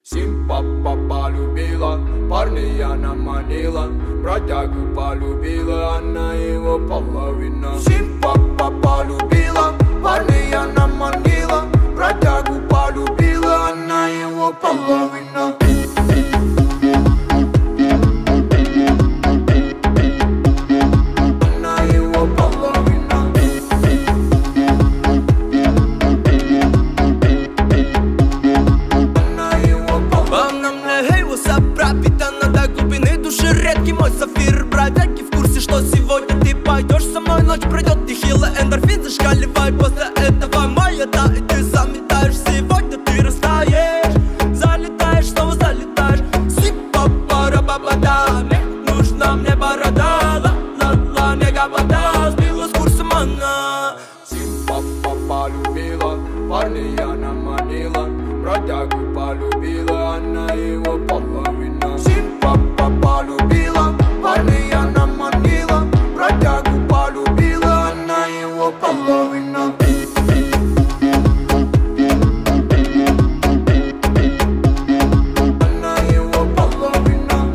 Симпапа полюбила, парня она манила, бродягу полюбила, она его половина. Симпапа полюбила, парня она манила, бродягу полюбила, она его половина. Редкий мой сафир, бродяги в курсе, что сегодня ты пойдешь со мной, ночь пройдет нехило, эндорфин зашкаливай. После этого моя да, и ты заметаешь. Сегодня ты растаешь, залетаешь, снова залетаешь. Сипа-пара-ба-ба-да, мне нужна мне борода. Ла-ла-ла, нега вода, сбила с курса она. Симпапа полюбила, парня она манила, бродягу полюбила, она его половина. Симпапа полюбила, парня она манила, бродягу полюбила, она его половина. Она его половина.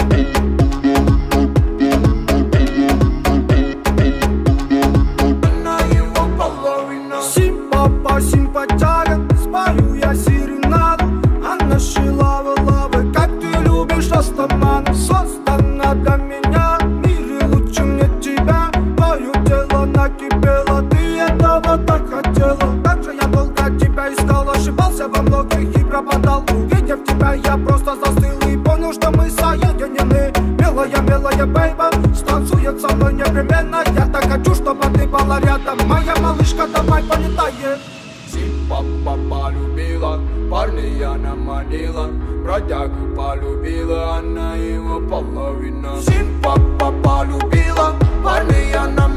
Она его половина. Симпапа, симпатяга, спою я серенаду. Она шила лавы, как ты любишь, растамана. Создана для меня, в мире лучше мне тебя. Твое тело накипело, ты этого так хотела. Так же я долго тебя искал, ошибался во многих и пропадал. Увидев тебя, я просто застыл и понял, что мы соединены. Милая, милая бейба, станцует со мной непременно. Я так хочу, чтобы ты была рядом. Моя малышка, давай полетай. Симпапа полюбила, парня она манила, бродягу полюбила, она его половина. Симпапа полюбила, парня она